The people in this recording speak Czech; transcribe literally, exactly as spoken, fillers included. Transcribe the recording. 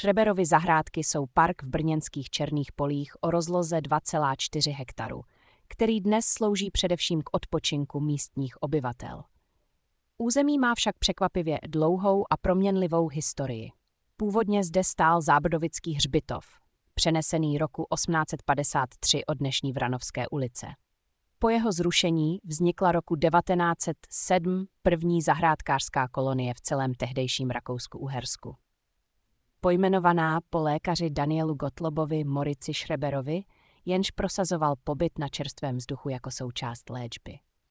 Schreberovy zahrádky jsou park v brněnských Černých polích o rozloze dva celá čtyři hektaru, který dnes slouží především k odpočinku místních obyvatel. Území má však překvapivě dlouhou a proměnlivou historii. Původně zde stál Zábrodovický hřbitov, přenesený roku osmnáct set padesát tři od dnešní Vranovské ulice. Po jeho zrušení vznikla roku devatenáct set sedm první zahrádkářská kolonie v celém tehdejším Rakousku-Uhersku. Pojmenovaná po lékaři Danielu Gottlobovi Morici Schreberovi, jenž prosazoval pobyt na čerstvém vzduchu jako součást léčby.